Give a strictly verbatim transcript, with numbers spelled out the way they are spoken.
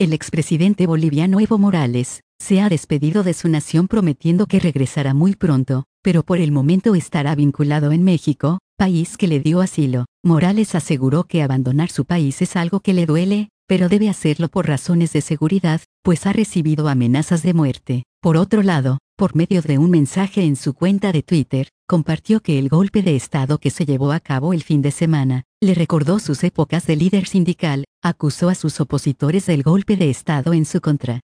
El expresidente boliviano Evo Morales se ha despedido de su nación prometiendo que regresará muy pronto, pero por el momento estará vinculado en México, país que le dio asilo. Morales aseguró que abandonar su país es algo que le duele, pero debe hacerlo por razones de seguridad, pues ha recibido amenazas de muerte. Por otro lado, por medio de un mensaje en su cuenta de Twitter, compartió que el golpe de Estado que se llevó a cabo el fin de semana, le recordó sus épocas de líder sindical, acusó a sus opositores del golpe de Estado en su contra.